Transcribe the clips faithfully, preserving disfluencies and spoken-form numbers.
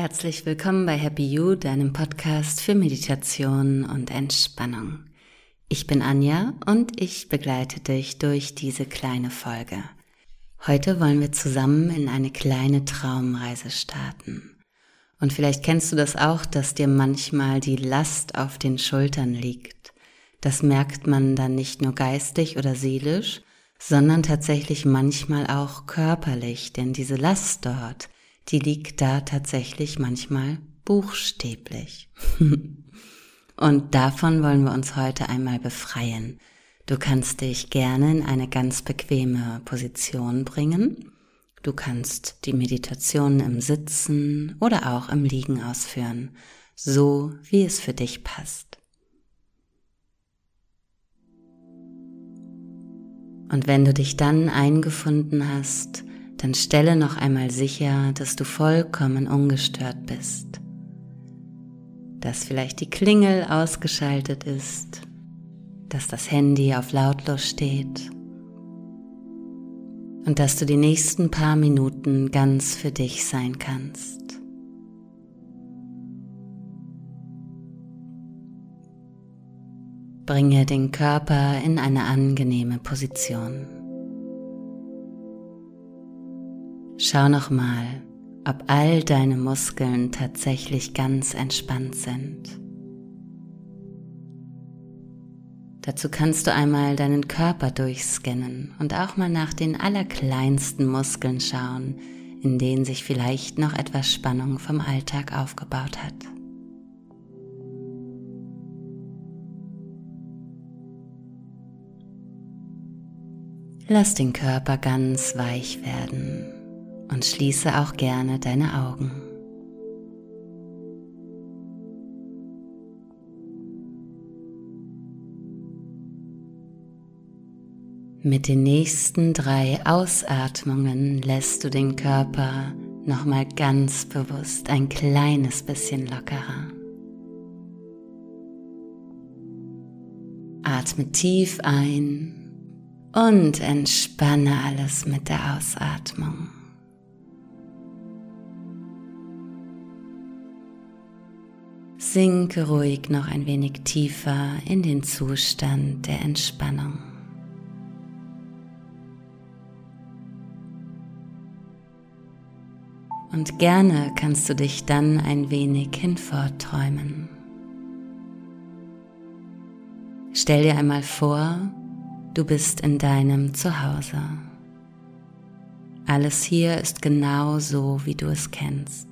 herzlich willkommen bei Happy You, deinem Podcast für Meditation und Entspannung. Ich bin Anja und ich begleite dich durch diese kleine Folge. Heute wollen wir zusammen in eine kleine Traumreise starten. Und vielleicht kennst du das auch, dass dir manchmal die Last auf den Schultern liegt. Das merkt man dann nicht nur geistig oder seelisch, sondern tatsächlich manchmal auch körperlich, denn diese Last dort, die liegt da tatsächlich manchmal buchstäblich. Und davon wollen wir uns heute einmal befreien. Du kannst dich gerne in eine ganz bequeme Position bringen. Du kannst die Meditation im Sitzen oder auch im Liegen ausführen, so wie es für dich passt. Und wenn du dich dann eingefunden hast, dann stelle noch einmal sicher, dass du vollkommen ungestört bist, dass vielleicht die Klingel ausgeschaltet ist, dass das Handy auf lautlos steht und dass du die nächsten paar Minuten ganz für dich sein kannst. Bringe den Körper in eine angenehme Position. Schau nochmal, ob all deine Muskeln tatsächlich ganz entspannt sind. Dazu kannst du einmal deinen Körper durchscannen und auch mal nach den allerkleinsten Muskeln schauen, in denen sich vielleicht noch etwas Spannung vom Alltag aufgebaut hat. Lass den Körper ganz weich werden. Und schließe auch gerne deine Augen. Mit den nächsten drei Ausatmungen lässt du den Körper nochmal ganz bewusst ein kleines bisschen lockerer. Atme tief ein und entspanne alles mit der Ausatmung. Sinke ruhig noch ein wenig tiefer in den Zustand der Entspannung. Und gerne kannst du dich dann ein wenig hinfortträumen. Stell dir einmal vor, du bist in deinem Zuhause. Alles hier ist genau so, wie du es kennst.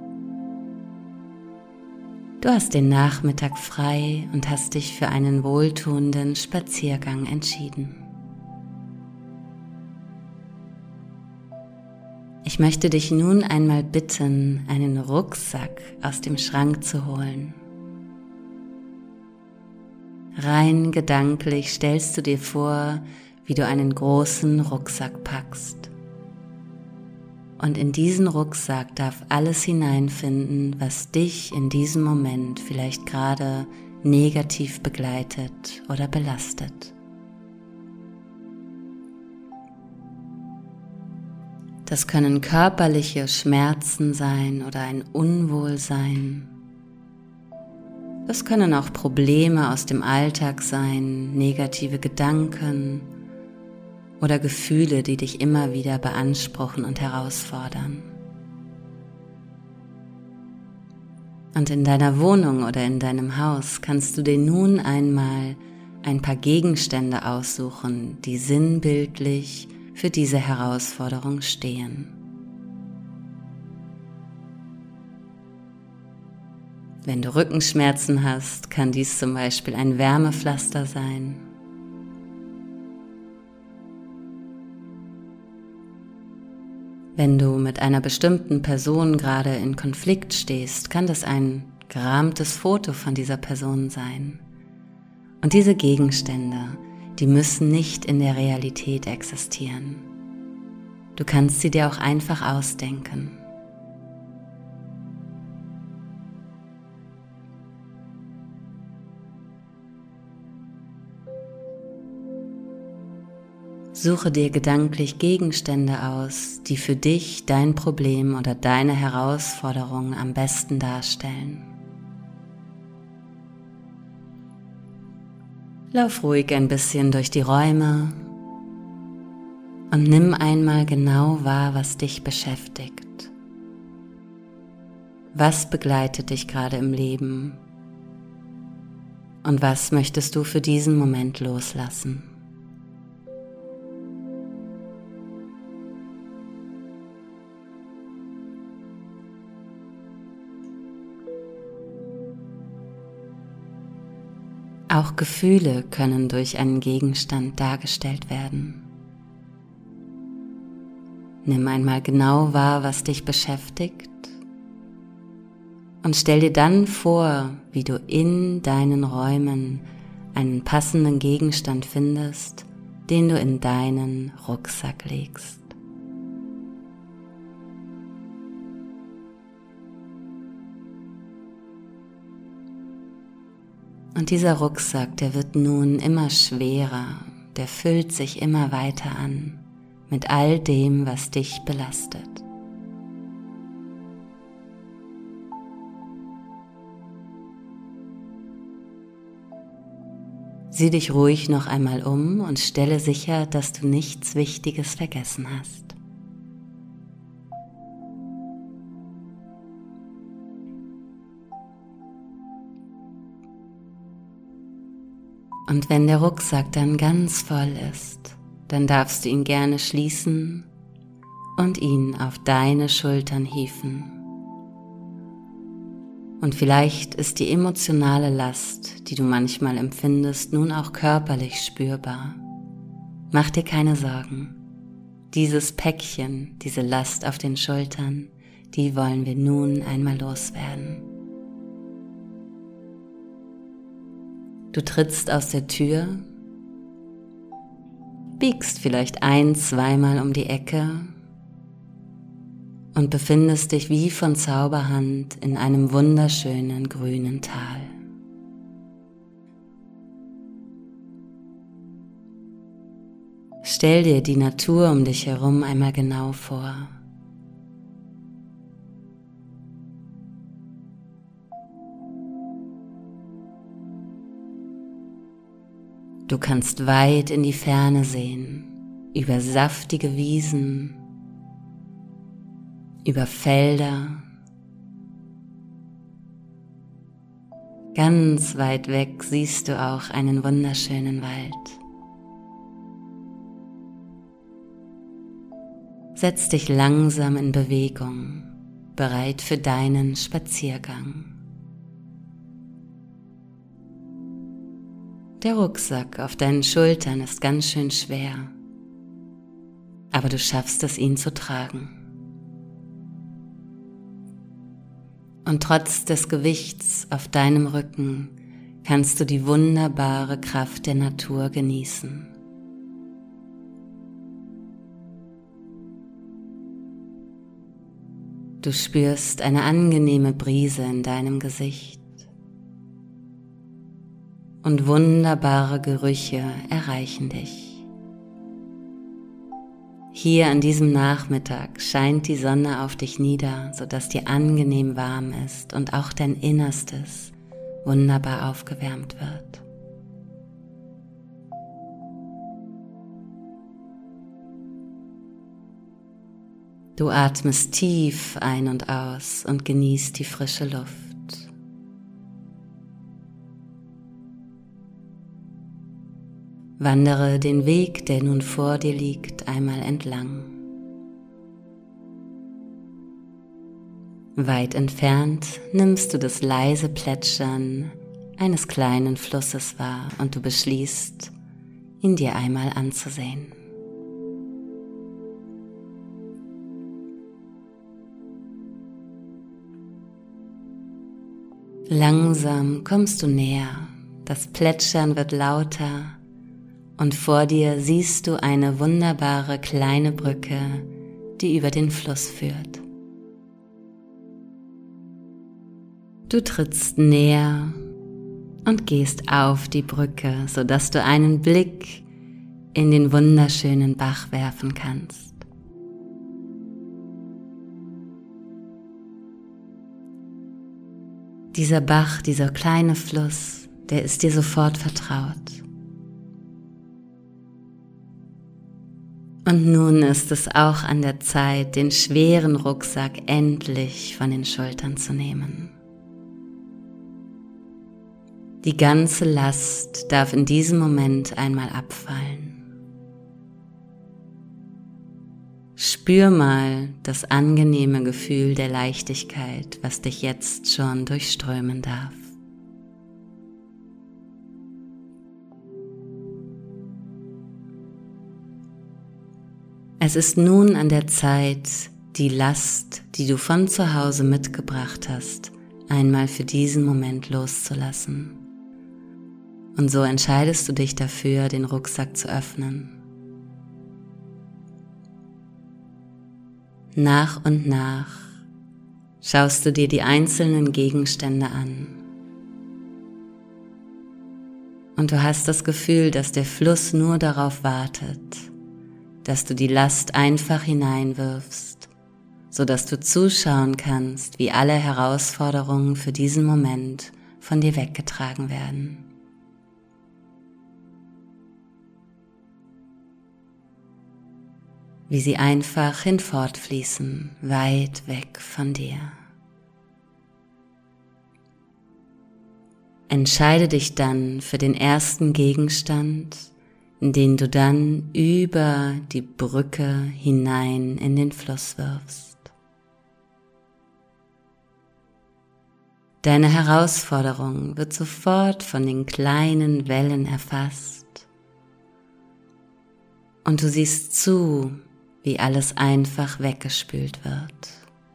Du hast den Nachmittag frei und hast dich für einen wohltuenden Spaziergang entschieden. Ich möchte dich nun einmal bitten, einen Rucksack aus dem Schrank zu holen. Rein gedanklich stellst du dir vor, wie du einen großen Rucksack packst. Und in diesen Rucksack darf alles hineinfinden, was dich in diesem Moment vielleicht gerade negativ begleitet oder belastet. Das können körperliche Schmerzen sein oder ein Unwohlsein. Das können auch Probleme aus dem Alltag sein, negative Gedanken oder Gefühle, die dich immer wieder beanspruchen und herausfordern. Und in deiner Wohnung oder in deinem Haus kannst du dir nun einmal ein paar Gegenstände aussuchen, die sinnbildlich für diese Herausforderung stehen. Wenn du Rückenschmerzen hast, kann dies zum Beispiel ein Wärmepflaster sein. Wenn du mit einer bestimmten Person gerade in Konflikt stehst, kann das ein gerahmtes Foto von dieser Person sein. Und diese Gegenstände, die müssen nicht in der Realität existieren. Du kannst sie dir auch einfach ausdenken. Suche dir gedanklich Gegenstände aus, die für dich dein Problem oder deine Herausforderung am besten darstellen. Lauf ruhig ein bisschen durch die Räume und nimm einmal genau wahr, was dich beschäftigt. Was begleitet dich gerade im Leben? Und was möchtest du für diesen Moment loslassen? Auch Gefühle können durch einen Gegenstand dargestellt werden. Nimm einmal genau wahr, was dich beschäftigt und stell dir dann vor, wie du in deinen Räumen einen passenden Gegenstand findest, den du in deinen Rucksack legst. Und dieser Rucksack, der wird nun immer schwerer, der füllt sich immer weiter an mit all dem, was dich belastet. Sieh dich ruhig noch einmal um und stelle sicher, dass du nichts Wichtiges vergessen hast. Und wenn der Rucksack dann ganz voll ist, dann darfst du ihn gerne schließen und ihn auf deine Schultern hieven. Und vielleicht ist die emotionale Last, die du manchmal empfindest, nun auch körperlich spürbar. Mach dir keine Sorgen. Dieses Päckchen, diese Last auf den Schultern, die wollen wir nun einmal loswerden. Du trittst aus der Tür, biegst vielleicht ein-, zweimal um die Ecke und befindest dich wie von Zauberhand in einem wunderschönen grünen Tal. Stell dir die Natur um dich herum einmal genau vor. Du kannst weit in die Ferne sehen, über saftige Wiesen, über Felder. Ganz weit weg siehst du auch einen wunderschönen Wald. Setz dich langsam in Bewegung, bereit für deinen Spaziergang. Der Rucksack auf deinen Schultern ist ganz schön schwer, aber du schaffst es, ihn zu tragen. Und trotz des Gewichts auf deinem Rücken kannst du die wunderbare Kraft der Natur genießen. Du spürst eine angenehme Brise in deinem Gesicht. Und wunderbare Gerüche erreichen dich. Hier an diesem Nachmittag scheint die Sonne auf dich nieder, sodass dir angenehm warm ist und auch dein Innerstes wunderbar aufgewärmt wird. Du atmest tief ein und aus und genießt die frische Luft. Wandere den Weg, der nun vor dir liegt, einmal entlang. Weit entfernt nimmst du das leise Plätschern eines kleinen Flusses wahr und du beschließt, ihn dir einmal anzusehen. Langsam kommst du näher, das Plätschern wird lauter und vor dir siehst du eine wunderbare kleine Brücke, die über den Fluss führt. Du trittst näher und gehst auf die Brücke, sodass du einen Blick in den wunderschönen Bach werfen kannst. Dieser Bach, dieser kleine Fluss, der ist dir sofort vertraut. Und nun ist es auch an der Zeit, den schweren Rucksack endlich von den Schultern zu nehmen. Die ganze Last darf in diesem Moment einmal abfallen. Spür mal das angenehme Gefühl der Leichtigkeit, was dich jetzt schon durchströmen darf. Es ist nun an der Zeit, die Last, die du von zu Hause mitgebracht hast, einmal für diesen Moment loszulassen. Und so entscheidest du dich dafür, den Rucksack zu öffnen. Nach und nach schaust du dir die einzelnen Gegenstände an. Und du hast das Gefühl, dass der Fluss nur darauf wartet, dass du die Last einfach hineinwirfst, sodass du zuschauen kannst, wie alle Herausforderungen für diesen Moment von dir weggetragen werden. Wie sie einfach hinfortfließen, weit weg von dir. Entscheide dich dann für den ersten Gegenstand, den du dann über die Brücke hinein in den Fluss wirfst. Deine Herausforderung wird sofort von den kleinen Wellen erfasst und du siehst zu, wie alles einfach weggespült wird.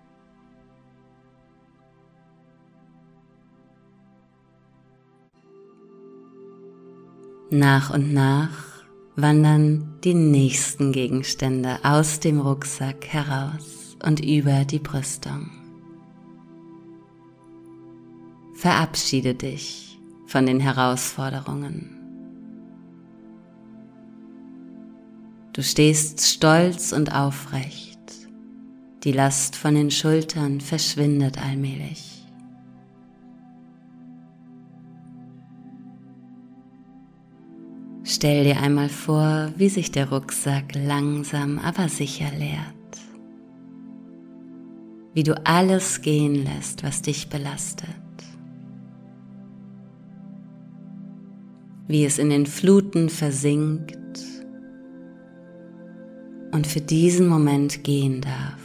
Nach und nach wandern die nächsten Gegenstände aus dem Rucksack heraus und über die Brüstung. Verabschiede dich von den Herausforderungen. Du stehst stolz und aufrecht. Die Last von den Schultern verschwindet allmählich. Stell dir einmal vor, wie sich der Rucksack langsam, aber sicher leert. Wie du alles gehen lässt, was dich belastet. Wie es in den Fluten versinkt und für diesen Moment gehen darf.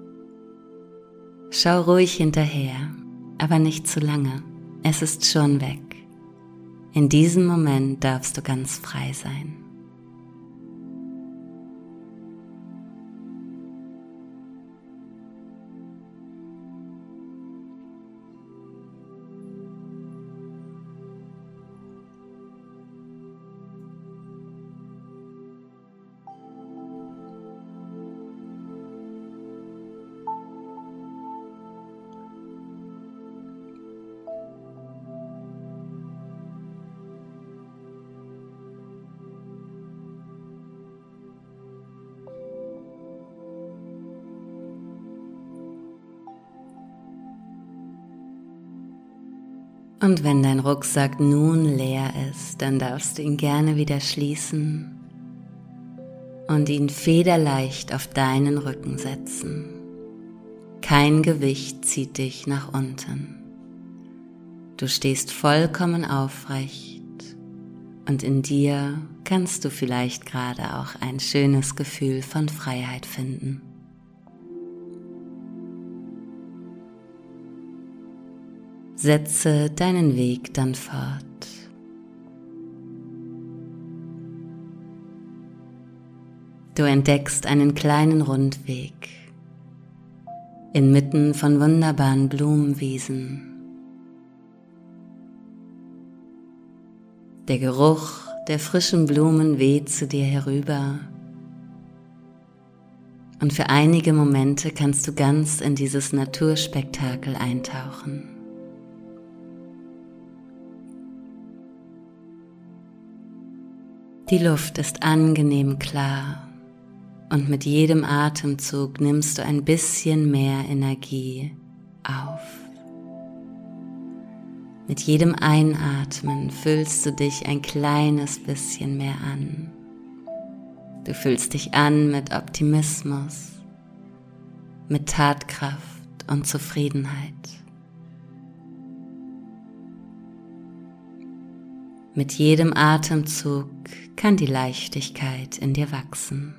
Schau ruhig hinterher, aber nicht zu lange. Es ist schon weg. In diesem Moment darfst du ganz frei sein. Und wenn dein Rucksack nun leer ist, dann darfst du ihn gerne wieder schließen und ihn federleicht auf deinen Rücken setzen. Kein Gewicht zieht dich nach unten. Du stehst vollkommen aufrecht und in dir kannst du vielleicht gerade auch ein schönes Gefühl von Freiheit finden. Setze deinen Weg dann fort. Du entdeckst einen kleinen Rundweg inmitten von wunderbaren Blumenwiesen. Der Geruch der frischen Blumen weht zu dir herüber und für einige Momente kannst du ganz in dieses Naturspektakel eintauchen. Die Luft ist angenehm klar und mit jedem Atemzug nimmst du ein bisschen mehr Energie auf. Mit jedem Einatmen fühlst du dich ein kleines bisschen mehr an. Du fühlst dich an mit Optimismus, mit Tatkraft und Zufriedenheit. Mit jedem Atemzug kann die Leichtigkeit in dir wachsen.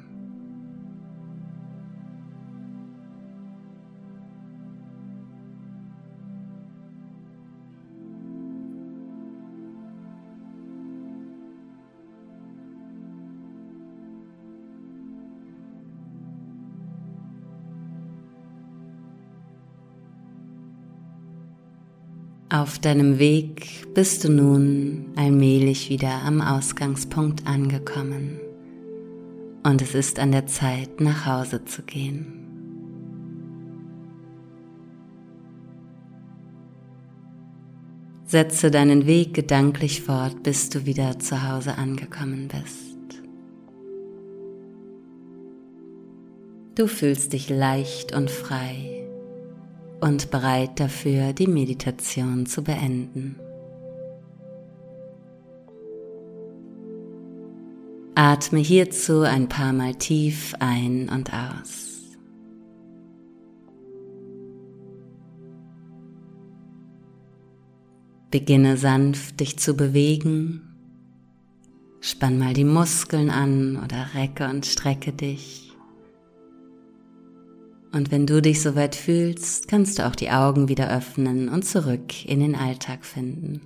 Auf deinem Weg bist du nun allmählich wieder am Ausgangspunkt angekommen und es ist an der Zeit, nach Hause zu gehen. Setze deinen Weg gedanklich fort, bis du wieder zu Hause angekommen bist. Du fühlst dich leicht und frei und bereit dafür, die Meditation zu beenden. Atme hierzu ein paar Mal tief ein und aus. Beginne sanft, dich zu bewegen. Spann mal die Muskeln an oder recke und strecke dich. Und wenn du dich soweit fühlst, kannst du auch die Augen wieder öffnen und zurück in den Alltag finden.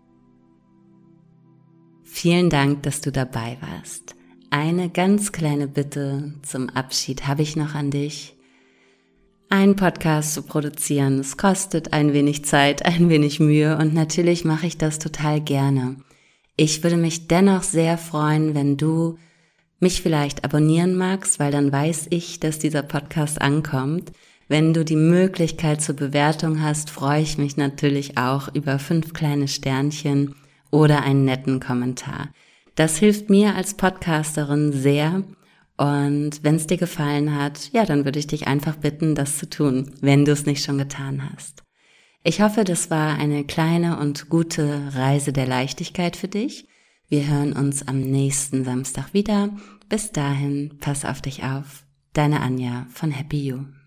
Vielen Dank, dass du dabei warst. Eine ganz kleine Bitte zum Abschied habe ich noch an dich. Einen Podcast zu produzieren, es kostet ein wenig Zeit, ein wenig Mühe und natürlich mache ich das total gerne. Ich würde mich dennoch sehr freuen, wenn du mich vielleicht abonnieren magst, weil dann weiß ich, dass dieser Podcast ankommt. Wenn du die Möglichkeit zur Bewertung hast, freue ich mich natürlich auch über fünf kleine Sternchen oder einen netten Kommentar. Das hilft mir als Podcasterin sehr und wenn es dir gefallen hat, ja, dann würde ich dich einfach bitten, das zu tun, wenn du es nicht schon getan hast. Ich hoffe, das war eine kleine und gute Reise der Leichtigkeit für dich. Wir hören uns am nächsten Samstag wieder. Bis dahin, pass auf dich auf. Deine Anja von Happy You.